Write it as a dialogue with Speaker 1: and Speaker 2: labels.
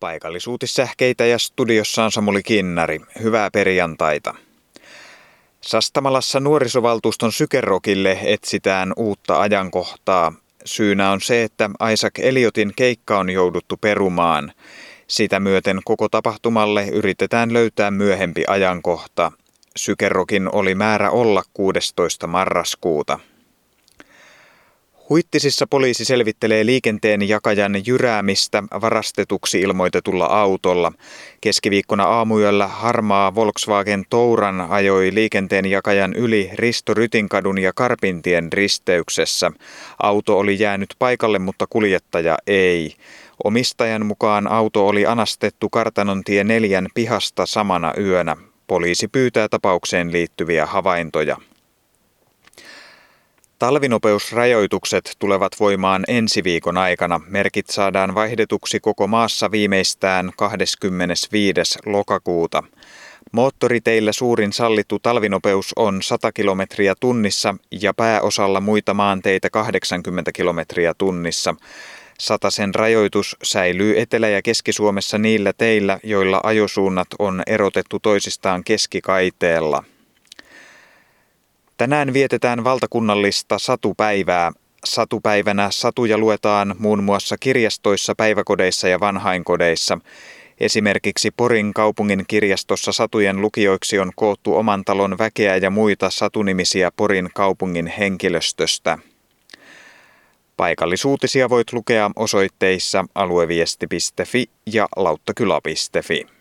Speaker 1: Paikallisuutissähkeitä ja studiossa on Samuli Kinnari. Hyvää perjantaita. Sastamalassa nuorisovaltuuston Sykerokille etsitään uutta ajankohtaa. Syynä on se, että Isaac Elliotin keikka on jouduttu perumaan. Sitä myöten koko tapahtumalle yritetään löytää myöhempi ajankohta. Sykerokin oli määrä olla 16. marraskuuta. Huittisissa poliisi selvittelee liikenteen jakajan jyräämistä varastetuksi ilmoitetulla autolla. Keskiviikkona aamuyöllä harmaa Volkswagen Touran ajoi liikenteen jakajan yli Risto Rytinkadun ja Karpintien risteyksessä. Auto oli jäänyt paikalle, mutta kuljettaja ei. Omistajan mukaan auto oli anastettu Kartanontie 4 pihasta samana yönä. Poliisi pyytää tapaukseen liittyviä havaintoja. Talvinopeusrajoitukset tulevat voimaan ensi viikon aikana. Merkit saadaan vaihdetuksi koko maassa viimeistään 25. lokakuuta. Moottoriteillä suurin sallittu talvinopeus on 100 kilometriä tunnissa ja pääosalla muita maanteitä 80 kilometriä tunnissa. Satasen rajoitus säilyy Etelä- ja Keski-Suomessa niillä teillä, joilla ajosuunnat on erotettu toisistaan keskikaiteella. Tänään vietetään valtakunnallista satupäivää. Satupäivänä satuja luetaan muun muassa kirjastoissa, päiväkodeissa ja vanhainkodeissa. Esimerkiksi Porin kaupungin kirjastossa satujen lukijoiksi on koottu oman talon väkeä ja muita satunimisiä Porin kaupungin henkilöstöstä. Paikallisuutisia voit lukea osoitteissa alueviesti.fi ja lauttakylä.fi.